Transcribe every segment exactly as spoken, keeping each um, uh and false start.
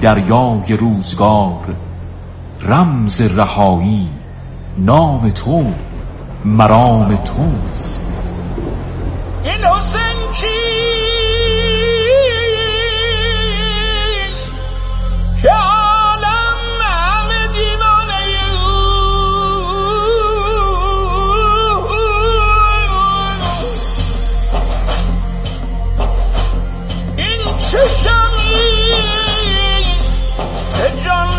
دریای روزگار، رمز رهایی نام تو، مرام توست. این حسین کی که عالم همه دیوانه این چه شمیست که جان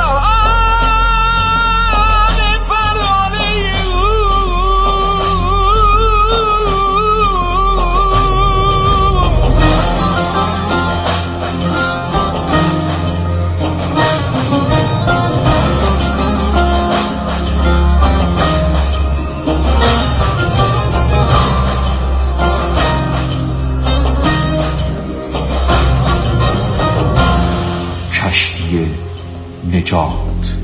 نجات.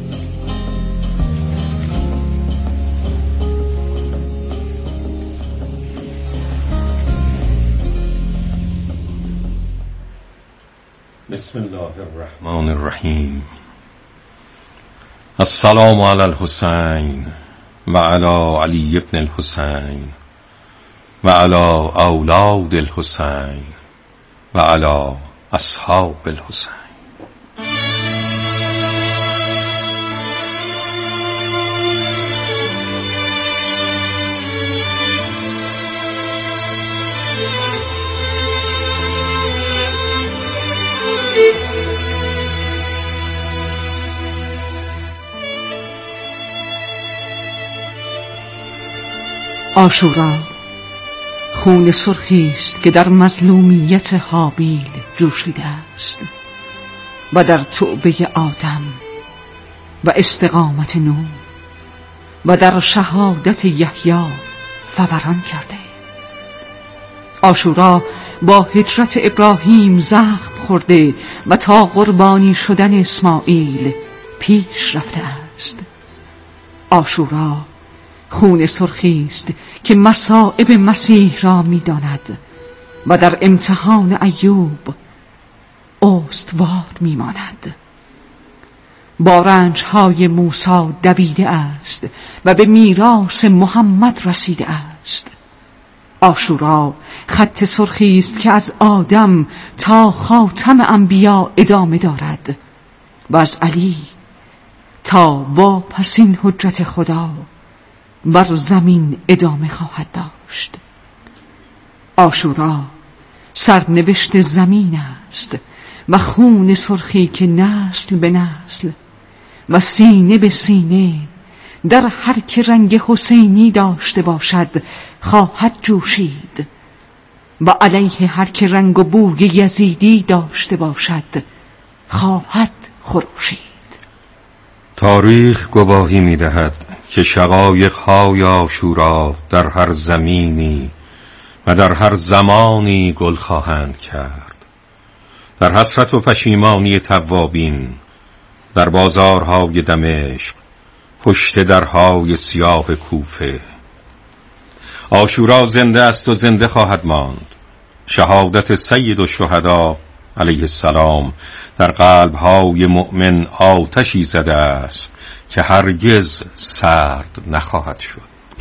بسم الله الرحمن الرحیم. السلام علی الحسین و علی علی ابن الحسین و علی اولاد الحسین و علی اصحاب الحسین. عاشورا خون سرخی است که در مظلومیت هابیل جوشیده است و در توبه آدم و استقامت نوح و در شهادت یحیی فوران کرده. عاشورا با هجرت ابراهیم زخم خورده و تا قربانی شدن اسماعیل پیش رفته است. عاشورا خون سرخی است که مصائب مسیح را می‌داند و در امتحان ایوب استوار می‌ماند. با رنج‌های موسی دویده است و به میراث محمد رسیده است. عاشورا خط سرخی است که از آدم تا خاتم انبیا ادامه دارد و از علی تا واپسین حجت خدا بر زمین ادامه خواهد داشت. عاشورا سرنوشت زمین است و خون سرخی که نسل به نسل و سینه به سینه در هر که رنگ حسینی داشته باشد خواهد جوشید و علیه هر که رنگ و بوی یزیدی داشته باشد خواهد خروشید. تاریخ گواهی می‌دهد که شقایق‌های عاشورا در هر زمینی و در هر زمانی گل خواهند کرد. در حسرت و پشیمانی توابین، در بازارهای دمشق، پشت درهای سیاه کوفه. عاشورا زنده است و زنده خواهد ماند. شهادت سید الشهدا علیه السلام در قلب‌های مؤمن آتشی زده است که هرگز سرد نخواهد شد.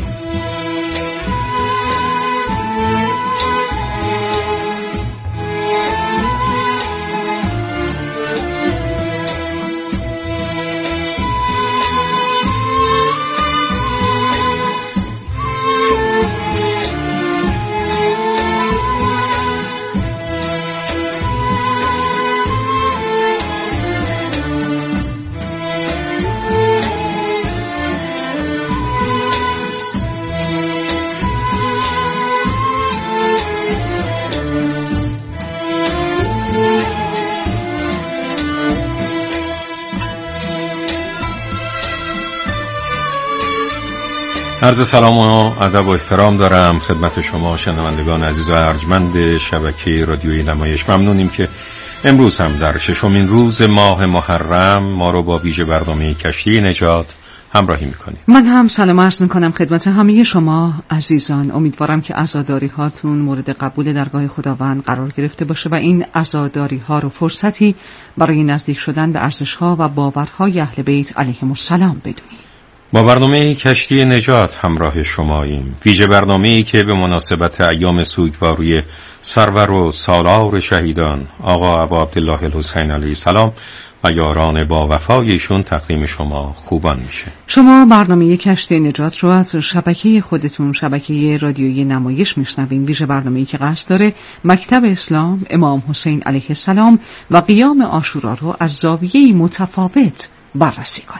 عرض سلام و ادب و احترام دارم خدمت شما شنوندگان عزیز و ارجمند شبکه رادیویی نمایش. ممنونیم که امروز هم در ششمین روز ماه محرم ما رو با ویژه برنامه کشتی نجات همراهی میکنیم. من هم سلام عرض میکنم خدمت همه شما عزیزان. امیدوارم که عزاداری هاتون مورد قبول درگاه خداوند قرار گرفته باشه و این عزاداری ها رو فرصتی برای نزدیک شدن به ارزش ها و باورهای اهل بیت علیهم السلام بدونید. با برنامه کشتی نجات همراه شماییم. ویژه برنامه‌ای که به مناسبت ایام سوگواری سرور و سالار شهیدان آقا ابا عبدالله الحسین علیه السلام و یاران با وفایشون تقدیم شما خوبان میشه. شما برنامه کشتی نجات رو از شبکه خودتون، شبکه رادیویی نمایش میشنوین. ویژه برنامه‌ای که قصد داره مکتب اسلام امام حسین علیه السلام و قیام عاشورا رو از زاویه‌ای متفاوت بررسی کنه.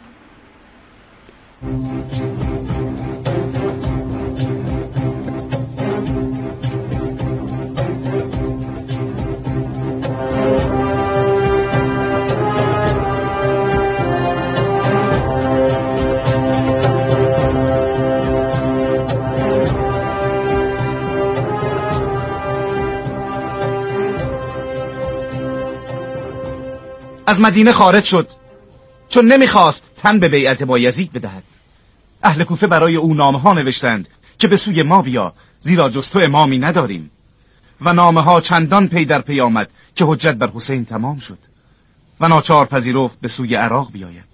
از مدینه خارج شد چون نمیخواست تن به بیعت بایزید بدهد. اهل کوفه برای او نامه ها نوشتند که به سوی ما بیا، زیرا جز تو امامی نداریم. و نامه ها چندان پی در پی آمد که حجت بر حسین تمام شد و ناچار پذیرفت به سوی عراق بیاید.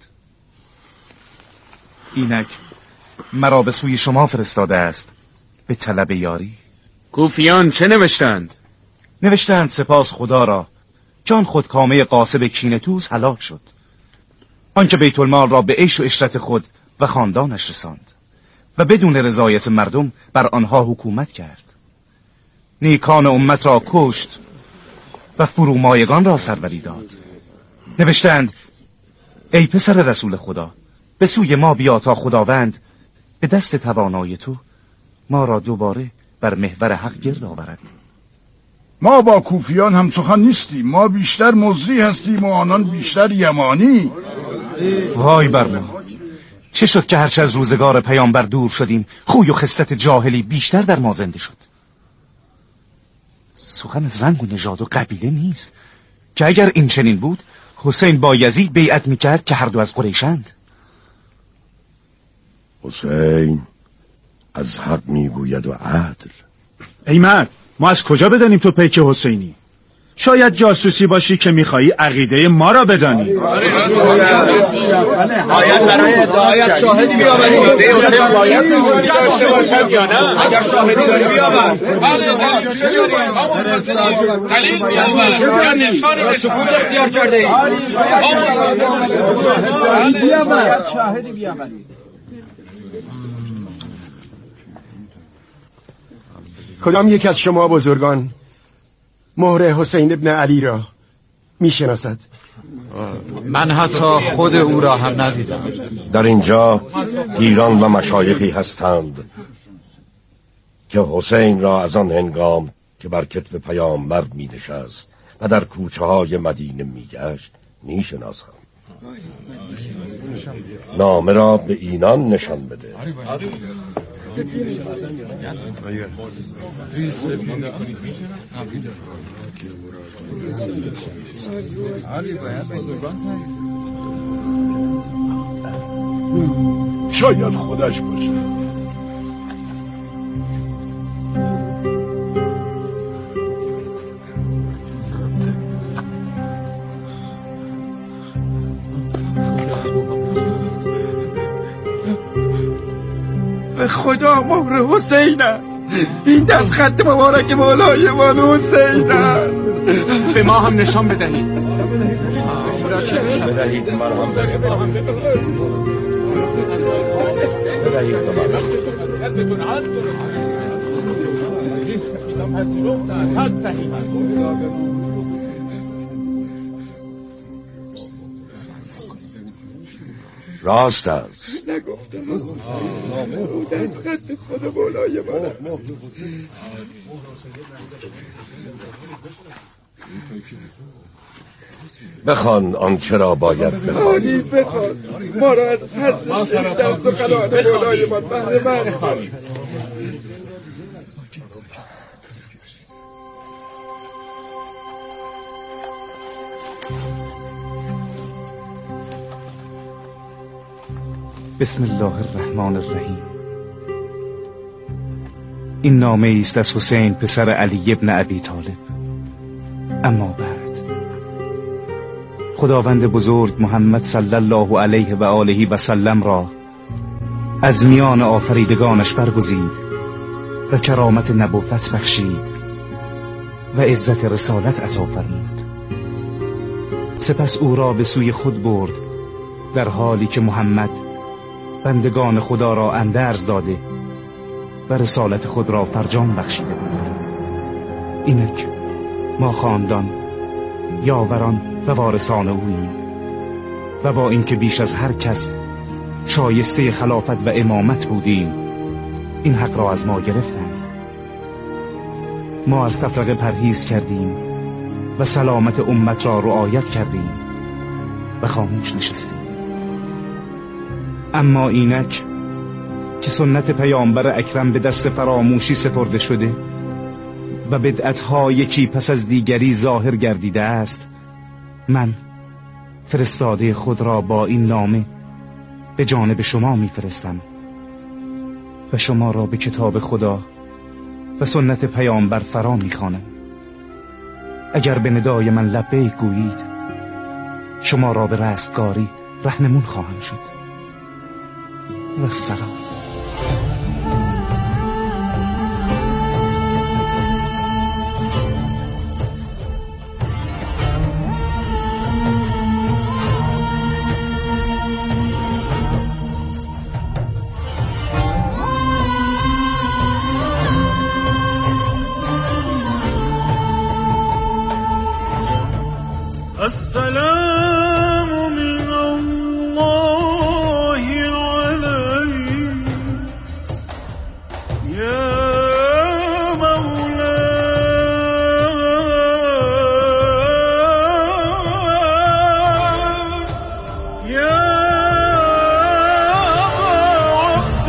اینک مرا به سوی شما فرستاده است به طلب یاری. کوفیان چه نوشتند؟ نوشتند سپاس خدا را که آن خودکامه قاسب کینه‌توز هلاک شد، آنکه بیت المال را به عیش و عشرت خود و خاندانش رساند و بدون رضایت مردم بر آنها حکومت کرد. نیکان امت را کشت و فرومایگان را سروری داد. نوشتند ای پسر رسول خدا، به سوی ما بیا تا خداوند به دست توانای تو ما را دوباره بر محور حق گرد آورد. ما با کوفیان هم سخن نیستیم، ما بیشتر مزری هستیم و آنان بیشتر یمانی. وای بر ما، چه شد که هرچه از روزگار پیامبر دور شدیم خوی و خصلت جاهلی بیشتر در ما زنده شد. سخن از رنگ و نژاد و قبیله نیست که اگر این چنین بود حسین با یزید بیعت میکرد که هر دو از قریشند. حسین از حق میگوید و عدل. ای مرد، ما از کجا بدانیم تو پیک حسینی؟ شاید جاسوسی باشی که میخوایی عقیده ما را بدانی. باید برای ادعایت شاهدی بیاوری. حسین باید داشته باشد یا نه؟ اگر شاهدی داری بیاور. دلیل بیاور یا نشانی به سکوت اختیار کرده ای. شاهدی بیاور. کدام یک از شما بزرگان مهر حسین ابن علی را میشناسد؟ من حتی خود او را هم ندیدم. در اینجا پیران و مشایخی هستند که حسین را از آن هنگام که بر کتف پیامبر می نشست و در کوچه های مدینه می گشت می شناسند. نامه را به اینان نشان بده. شاید خودش باشه. به خدا مهر حسین است. این دست خط مبارک مولایمان حسین است. به ما هم نشان بدهید. بدهید من هم بدهید راست است. نگفتم او دست خط خود مولایمان است. بخوان آنچه را باید بخوان. بخوان ما را از حضر شریف در سخنان مولایمان بهره مند کن. بسم الله الرحمن الرحیم. این نامه است از حسین پسر علی ابن ابی طالب. اما بعد خداوند بزرگ محمد صلی الله علیه و آله و سلم را از میان آفریدگانش برگزید و کرامت نبوت بخشید و عزت رسالت عطا فرمود. سپس او را به سوی خود برد در حالی که محمد بندگان خدا را اندرز داده و رسالت خود را فرجام بخشیده بود. اینک ما خاندان، یاوران و وارثان اوییم و با اینکه بیش از هر کس شایسته خلافت و امامت بودیم، این حق را از ما گرفتند. ما از تفرقه پرهیز کردیم و سلامت امت را رعایت کردیم و خاموش نشستیم. اما اینک که سنت پیامبر اکرم به دست فراموشی سپرده شده و بدعت‌ها یکی پس از دیگری ظاهر گردیده است، من فرستاده خود را با این نامه به جانب شما میفرستم و شما را به کتاب خدا و سنت پیامبر فرا میخوانم. اگر به ندای من لبیک گویید، شما را به رستگاری رهنمون خواهم شد. و السلام. السلام من الله عليك يا مولاي يا عبد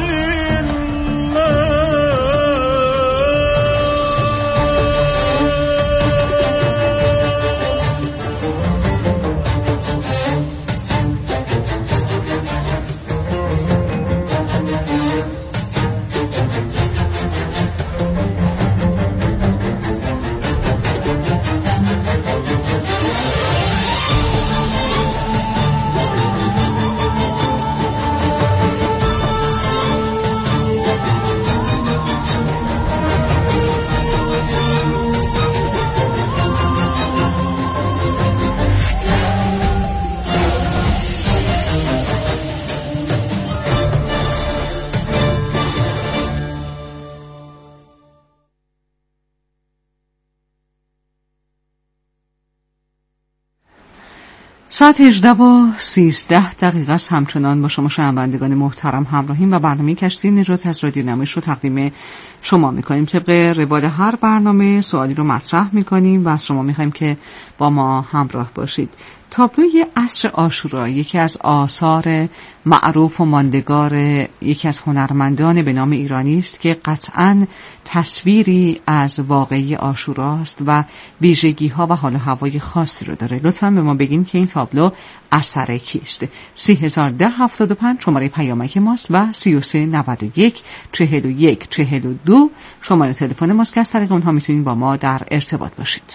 ساعت هجده و سیزده دقیقه است. همچنان با شما شنوندگان محترم همراهیم و برنامه کشتی نجات از رادیو نمایش رو تقدیم شما میکنیم. طبق روال هر برنامه سوالی رو مطرح میکنیم و از شما میخوایم که با ما همراه باشید. تابلوی عصر عاشورا یکی از آثار معروف و ماندگار یکی از هنرمندان به نام ایرانی است که قطعاً تصویری از واقعی عاشورا است و ویژگی‌ها و حال و هوای خاصی رو داره. لطفاً به ما بگین که این تابلو اثر کیست. سی هزار ده هفتاد و پنج شماره پیامک ماست و سی و سه نود و یک چهل و یک چهل و دو شماره تلفن ماست که از طریق اونها میتونید با ما در ارتباط باشید.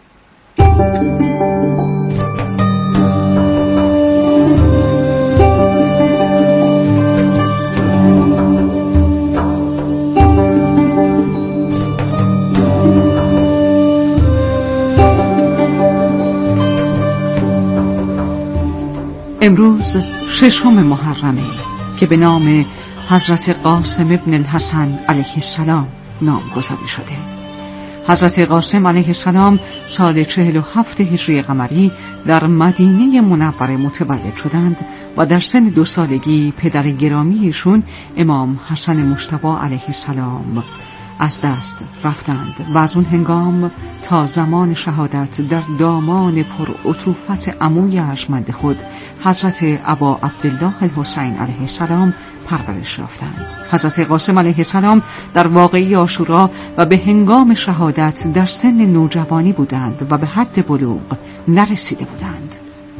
امروز ششم محرمه که به نام حضرت قاسم ابن الحسن علیه السلام نامگذاری شده. حضرت قاسم علیه السلام سال چهل و هفت هجری قمری در مدینه منوره متولد شدند و در سن دو سالگی پدر گرامی ایشون امام حسن مجتبی علیه السلام از دست رفتند و از اون هنگام تا زمان شهادت در دامان پر عطوفت عموی ارجمند خود حضرت ابا عبدالله الحسین علیه السلام پرورش یافتند. حضرت قاسم علیه السلام در واقعه عاشورا و به هنگام شهادت در سن نوجوانی بودند و به حد بلوغ نرسیده بودند.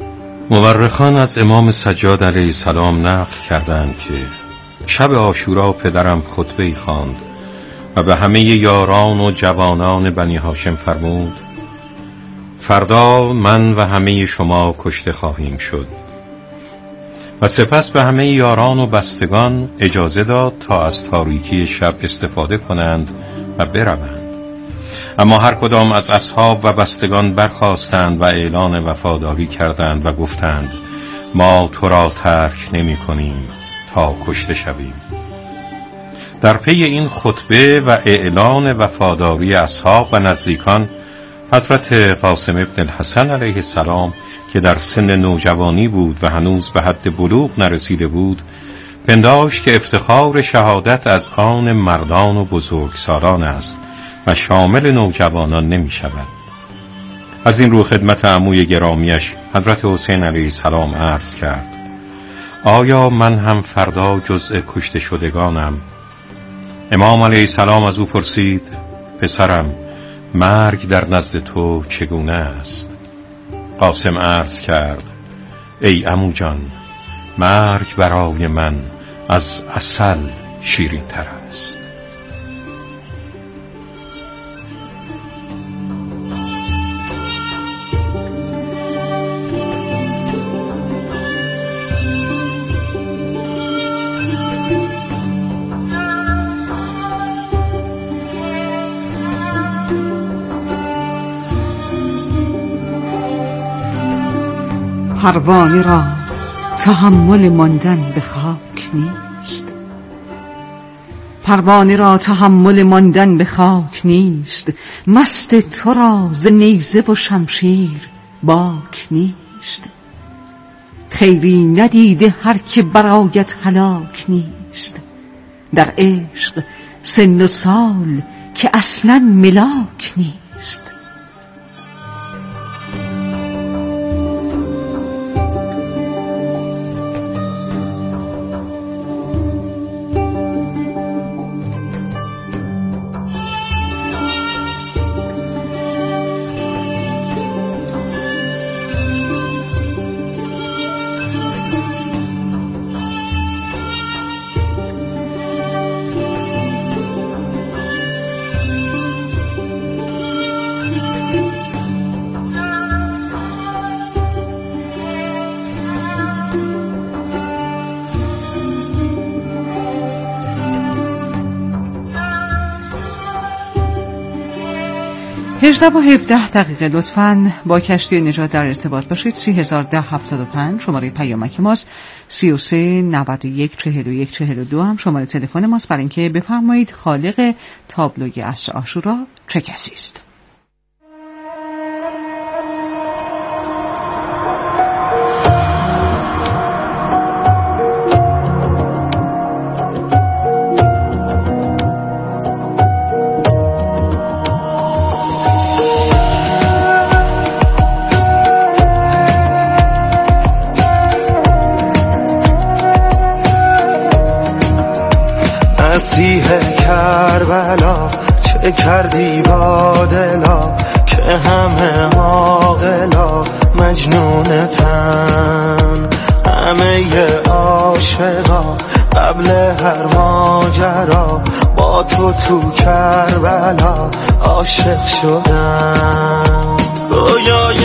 مورخان از امام سجاد علیه السلام نقل کردند که شب عاشورا پدرم خطبه‌ای خواند و به همه یاران و جوانان بنی هاشم فرمود: فردا من و همه شما کشته خواهیم شد. و سپس به همه یاران و بستگان اجازه داد تا از تاریکی شب استفاده کنند و بروند. اما هر کدام از اصحاب و بستگان برخاستند و اعلان وفاداری کردند و گفتند: ما تو را ترک نمی کنیم تا کشته شویم. در پی این خطبه و اعلان وفاداری اصحاب و نزدیکان، حضرت قاسم ابن الحسن علیه السلام که در سن نوجوانی بود و هنوز به حد بلوغ نرسیده بود، پنداشت که افتخار شهادت از آن مردان و بزرگسالان است و شامل نوجوانان نمی شود. از این رو خدمت عموی گرامیش حضرت حسین علیه السلام عرض کرد: آیا من هم فردا جزء کشته شدگانم؟ امام علیه السلام از او پرسید: پسرم، مرگ در نزد تو چگونه است؟ قاسم عرض کرد: ای عمو جان، مرگ برای من از عسل شیرین تر است. پروانه را تحمل ماندن به خاک نیست. پروانه را تحمل ماندن به خاک نیست. مست تو را ز نیزه و شمشیر باک نیست. خیری ندیده هر که برایت هلاک نیست. در عشق سن و سال که اصلا ملاک نیست. هجده و هفده دقیقه لطفاً با کشتی نجات در ارتباط باشید. سی هزار ده هفتاد و پنج شماره پیامک ماست. سی و سه نود و یک چهل و یک چهل و دو هم شماره تلفن ماست برای اینکه بفرمایید خالق تابلوی عصر عاشورا چه کسی است. مسیح کربلا چه کردی با دلا که همه عاقلا مجنونتن. همه عاشقا قبل هر ماجرا با تو تو کربلا عاشق شدن. رویای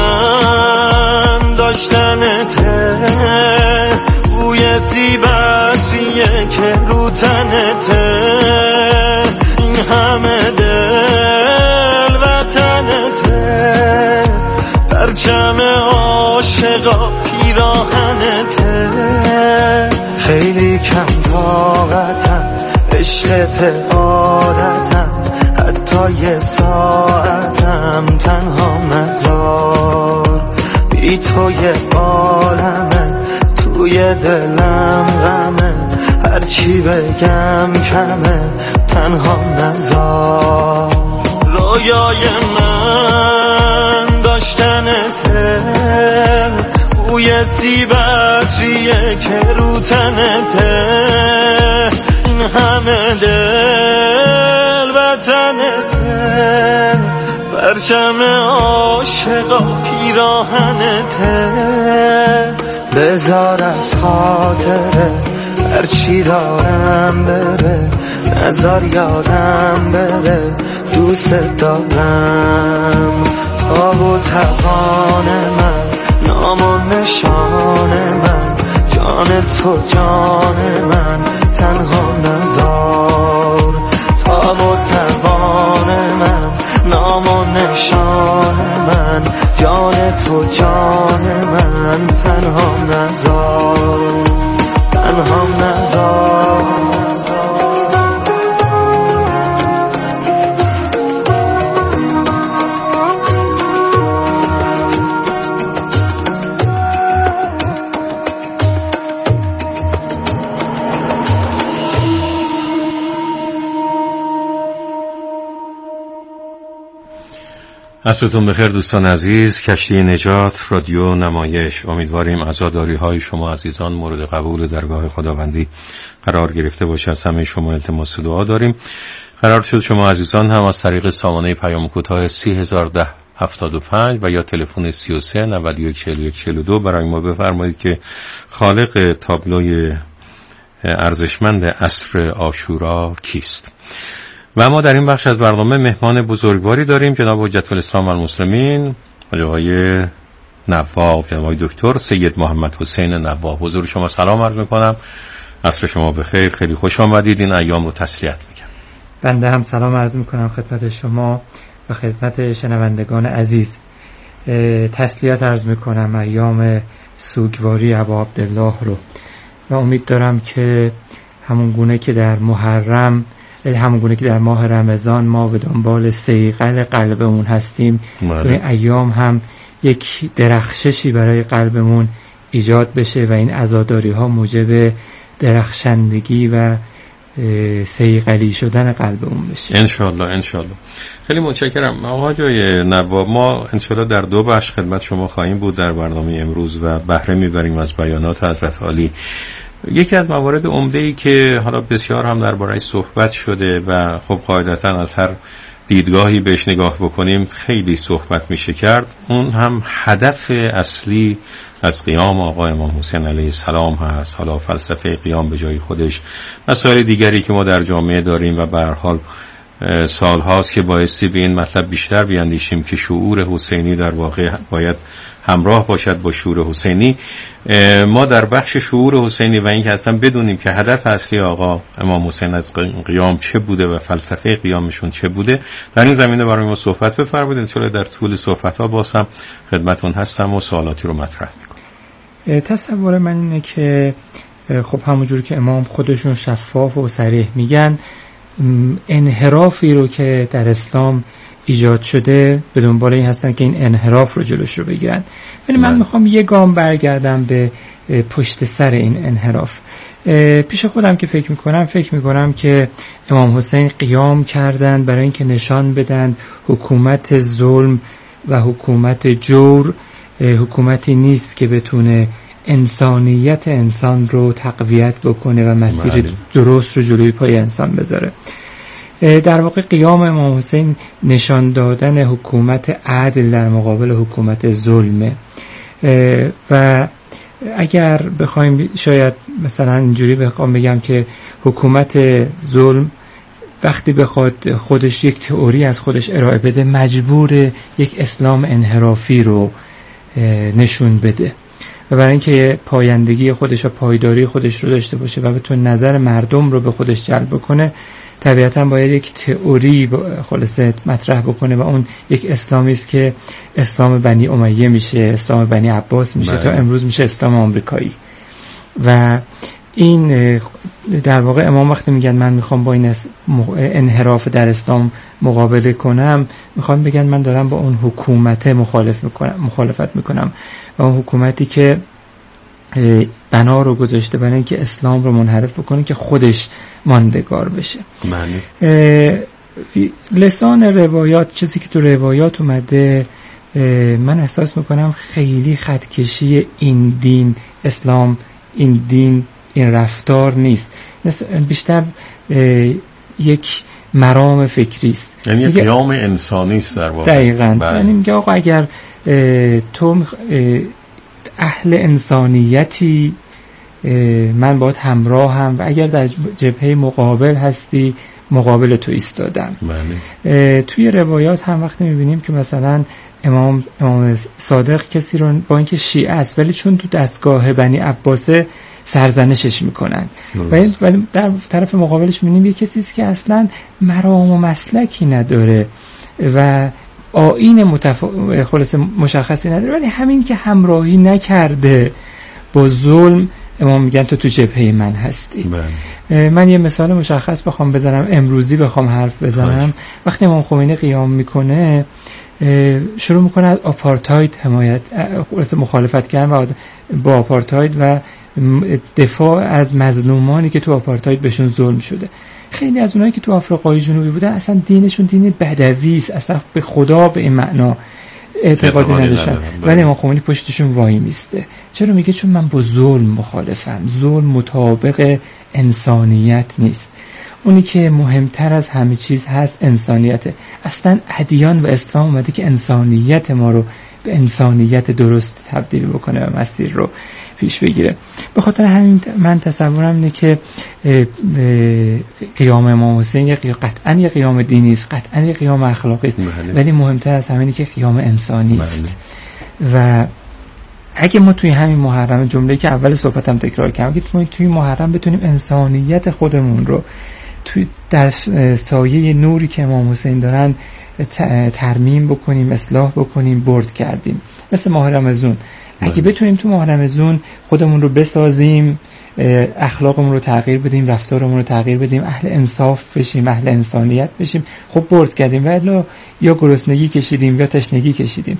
من داشتنته، بوی سیبتریه که رو تنته. این همه دل وطنته، پرچم عاشقا پیراهنته. خیلی کم طاقتم، عشقت عادتم، حتی یه ساعتم تنها نذار. بی تو یه عالمه، توی دلم غمه، هرچی بگم کمه، تنها نذار. رویای من داشتنته، بوی سیبتریه که رو تنته. این همه دل وطنته، پرچم عاشقا پیراهنته. بذار از خاطره هرچی دارم بره، نذار یادم بره دوست دارم. تاب و توان من، نام و نشان من، جان تو جان من تنها نذار. تاب و توان من، نام و نشان من، جان تو جان من تنها نذار، تنها نذار. عصرتون بخیر دوستان عزیز. کشتی نجات رادیو نمایش، امیدواریم عزاداری های شما عزیزان مورد قبول درگاه خداوندی قرار گرفته باشه. از همه شما التماس دعا داریم. قرار شد شما عزیزان هم از طریق سامانه پیام کوتاه سی هزار و ده هفتاد و پنج و یا تلفن سی و سه نود و یک چهل و یک چهل و دو برای ما بفرمایید که خالق تابلوی ارزشمند عصر عاشورا کیست. و ما در این بخش از برنامه مهمان بزرگواری داریم، جناب حجت الاسلام والمسلمین آقای نواب، جناب دکتر سید محمد حسین نواب. حضور شما سلام عرض میکنم، عصر شما بخیر، خیلی خوش آمدید. این ایام رو تسلیت میگم. بنده هم سلام عرض میکنم خدمت شما و خدمت شنوندگان عزیز. تسلیت عرض میکنم ایام سوگواری ابا عبدالله رو و امید دارم که همون گونه که در محرم، همون گونه که در ماه رمضان ما به دنبال صیقل قلبمون هستیم، تو این ایام هم یک درخششی برای قلبمون ایجاد بشه و این عزاداری ها موجب درخشندگی و صیقلی شدن قلبمون بشه انشالله. انشالله. خیلی متشکرم آقای نواب. ما انشالله در دو بخش خدمت شما خواهیم بود در برنامه امروز و بهره میبریم از بیانات حضرت عالی. یکی از موارد عمده‌ای که حالا بسیار هم درباره‌اش صحبت شده و خب قاعدتاً از هر دیدگاهی بهش نگاه بکنیم خیلی صحبت میشه کرد، اون هم هدف اصلی از قیام آقا امام حسین علیه السلام هست. حالا فلسفه قیام به جای خودش، مسائل دیگری که ما در جامعه داریم و به هر حال سال هاست که بایستی به این مطلب بیشتر بیاندیشیم که شعور حسینی در واقع باید همراه باشد با شعور حسینی. ما در بخش شعور حسینی و اینکه اصلا بدونیم که هدف اصلی آقا امام حسین از قیام چه بوده و فلسفه قیامشون چه بوده، در این زمینه برای ما صحبت بفرمایید. انشالله در طول صحبت ها بازم خدمتون هستم و سوالاتی رو مطرح میکنم. تصور من اینه که خب همونجور که امام خودشون شفاف و صریح میگن، انحرافی رو که در اسلام ایجاد شده به دنبال این هستن که این انحراف رو جلوش رو بگیرن. ولی من میخوام یه گام برگردم به پشت سر این انحراف. پیش خودم که فکر میکنم فکر میکنم که امام حسین قیام کردن برای اینکه نشان بدن حکومت ظلم و حکومت جور حکومتی نیست که بتونه انسانیت انسان رو تقویت بکنه و مسیر بله. درست رو جلوی پای انسان بذاره. در واقع قیام امام حسین نشان دادن حکومت عدل در مقابل حکومت ظلمه و اگر بخوایم شاید مثلا اینجوری بخوام بگم که حکومت ظلم وقتی بخواد خودش یک تئوری از خودش ارائه بده مجبور یک اسلام انحرافی رو نشون بده و برای اینکه پایندگی خودش و پایداری خودش رو داشته باشه و بتونه نظر مردم رو به خودش جلب کنه، طبیعتاً باید یک تئوری خلاصه مطرح بکنه و اون یک اسلامی است که اسلام بنی امیه میشه، اسلام بنی عباس میشه، تا امروز میشه اسلام آمریکایی. و این در واقع امام وقتی میگن من میخوام با این انحراف در اسلام مقابله کنم، میخوام بگن من دارم با اون حکومت مخالف میکنم مخالفت میکنم و اون حکومتی که بنا رو گذاشته برای اینکه اسلام رو منحرف بکنه که خودش ماندگار بشه. معنی لسان روایات، چیزی که تو روایات اومده، من احساس میکنم خیلی خطکشی این دین اسلام، این دین، این رفتار نیست، بیشتر یک مرام فکری است، یعنی قیام انسانی است در واقع. دقیقاً. یعنی میگه آقا اگر تو اهل انسانیتی من باید همراهم و اگر در جبهه مقابل هستی مقابل تو ایستادم. توی روایات هم وقتی میبینیم که مثلا امام امام صادق کسی رو با اینکه شیعه است ولی چون تو دستگاه بنی عباسه سرزنشش میکنن ولی ولی در طرف مقابلش میبینیم یه کسی است که اصلا مرام و مسلکی نداره و آیین متف... خلاص مشخصی نداره، ولی همین که همراهی نکرده با ظلم امام میگن تو تو جبهه من هستی. بله. من یه مثال مشخص بخوام بزنم، امروزی بخوام حرف بزنم، خواهش. وقتی امام خمینی قیام میکنه شروع میکنه از آپارتاید حمایت مخالفت کردن و با آپارتاید و دفاع از مظلومانی که تو آپارتاید بهشون ظلم شده. خیلی از اونایی که تو آفریقای جنوبی بودن اصلا دینشون دین بدوی است، اصلا به خدا به این معنا اعتقادی نداشتن، ولی امام خمینی پشتشون وای میسته. چرا؟ میگه چون من با ظلم مخالفم، ظلم مطابق انسانیت نیست. اونی که مهمتر از همه چیز هست انسانیته. اصلا ادیان و اسلام اومده که انسانیت ما رو به انسانیت درست تبدیل بکنه و مسیر رو پیش بگیره. به خاطر همین من تصورم اینه که قیام امام حسین قطعا یه قیام دینی است، قطعا یه قیام اخلاقی است، ولی مهمتر از همه اینه که قیام انسانی است. و اگه ما توی همین محرم، جمله‌ای که اول صحبتم تکرار کردم، که ما توی محرم بتونیم انسانیت خودمون رو توی در سایه نوری که امام حسین دارن ترمیم بکنیم، اصلاح بکنیم، برد کردیم. مثل ماه رمضان اگه بتونیم تو ماه رمضان خودمون رو بسازیم، اخلاقمون رو تغییر بدیم، رفتارمون رو تغییر بدیم، اهل انصاف بشیم، اهل انسانیت بشیم، خب برد کردیم. ولی یا گرسنگی کشیدیم یا تشنگی کشیدیم.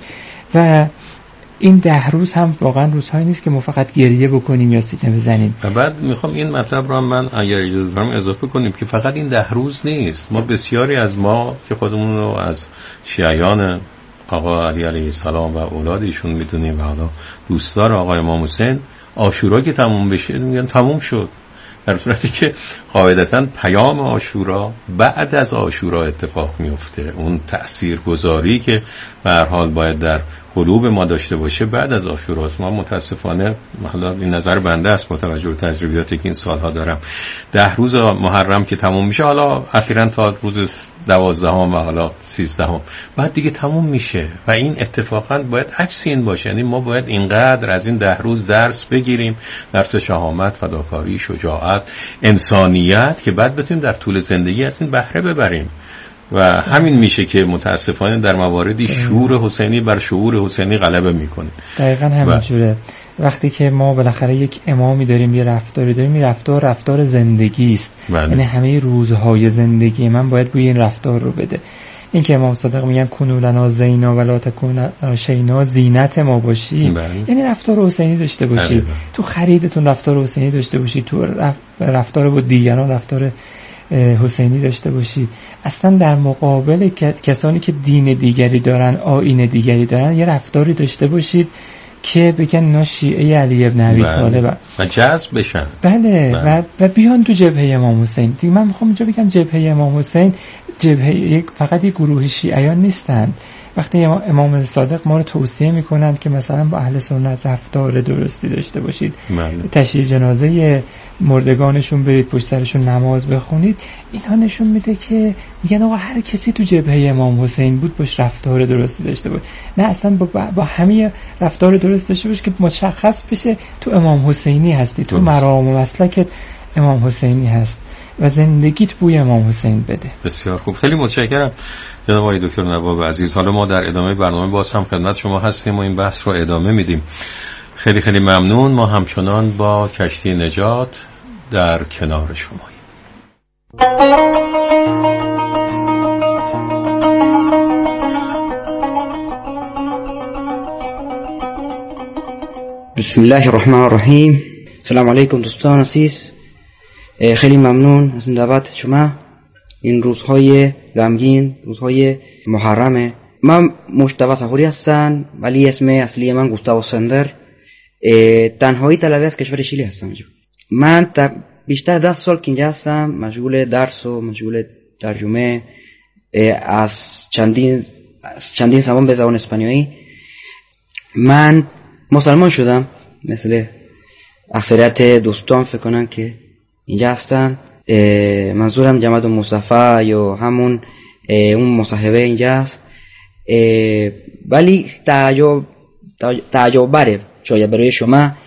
و این ده روز هم واقعا روزهایی نیست که ما فقط گریه بکنیم یا سینه بزنیم. و بعد میخوام این مطلب رو من اگر اجازه بدم اضافه کنیم که فقط این ده روز نیست. ما بسیاری از ما که خودمون رو از شیعیان آقا علی علیه السلام و اولادشون میدونیم و حالا دوستدار آقای امام حسین، عاشورا که تموم بشه میگن تموم شد، در صورتی که قاعدتاً پیام عاشورا بعد از عاشورا اتفاق میفته. اون تاثیرگذاری که به هر حال باید در قلوب ما داشته باشه بعد از عاشوراست. ما متاسفانه، حالا این نظر بنده است با توجه به تجربیاتی که این سالها دارم، ده روز محرم که تموم میشه، حالا اخیراً تا روز دوازدهم و حالا سیزدهم بعد دیگه تموم میشه و این اتفاقاً باید عکس این باشه. یعنی ما باید اینقدر از این ده روز درس بگیریم، درس شهامت، فداکاری، شجاعت، انسانیت، که بعد بتونیم در طول زندگی از این بهره ببریم. و همین میشه که متاسفانه در مواردی شعور حسینی بر شعور حسینی غلبه میکنه. دقیقاً همینجوره. وقتی که ما بالاخره یک امامی داریم، یه رفتاری داریم، این رفتار رفتار زندگی است. یعنی همه روزهای زندگی من باید بوی این رفتار رو بده. این که امام صادق میگن کنوا لنا زینا ولا تکون شینا، زینت ما باشی، یعنی رفتار حسینی داشته باشی. تو خریدتون رفتار حسینی داشته باشی، تو رفتار با دیگران رفتار حسینی داشته باشید. اصلا در مقابل کسانی که دین دیگری دارن، آیین دیگری دارن، یه رفتاری داشته باشید که بگن نا شیعه علی ابن ابی طالب و جذب بشن. بله, بله. و, و بیان تو جبهه امام حسین. دیگه من میخوام اینجا بگم جبهه امام حسین جبهه فقط یک گروه شیعیان نیستند. وقتی امام صادق ما رو توصیه میکنند که مثلا با اهل سنت رفتار درستی داشته باشید، تشییع جنازه مردگانشون برید، پشت سرشون نماز بخونید، اینا نشون میده که میگن آقا هر کسی تو جبهه امام حسین بود باش رفتار درستی داشته باش. نه اصلا با, با همه رفتار درست داشته باش که مشخص بشه تو امام حسینی هستی، تو مرام و مسلکت امام حسینی هست و زندگیت بوی امام حسین بده. بسیار خوب، خیلی متشکرم جناب آقای دکتر نواب عزیز. حالا ما در ادامه برنامه باز هم خدمت شما هستیم و این بحث رو ادامه میدیم. خیلی خیلی ممنون. ما همچنان با کشتی نجات در کنار شماییم. بسم الله الرحمن الرحیم. سلام علیکم دوستان عزیز، خیلی ممنون از این دعوت شما. این روزهای غمگین، روزهای محرمه. من مجتبی صفوری هستم ولی اسم اصلی من گوستاو سندر، تنهایی طلبه از کشور شیلی هستم. من بیشتر ده سال که اینجا هستم، مشغول درس و مشغول ترجمه از چندین از چندین زبان به زبان اسپانیایی. من مسلمان شدم مثل اکثریت دوستان فکر کنن که اینجا هستن. منظورم جماعت مصطفی یا همون اون مصاحبه اینجا است. ولی تعجب تعجب بره شاید برای شما